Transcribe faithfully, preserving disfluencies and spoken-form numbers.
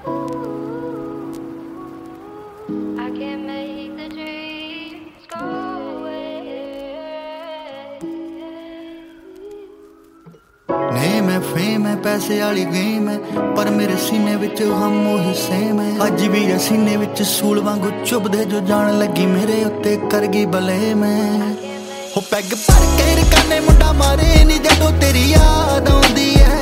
I can't make the dreams go away. Name है fame है पैसे वाली गेम है पर मेरे सीने विच हम ओही सेम है अज भी ये सीने विच सूल वांगू चुभदे जो जान लगी मेरे उत्ते कर गई भले मैं हो पैग भर के रकाने मुंडा मारे नी जदों तेरी याद आउंदी है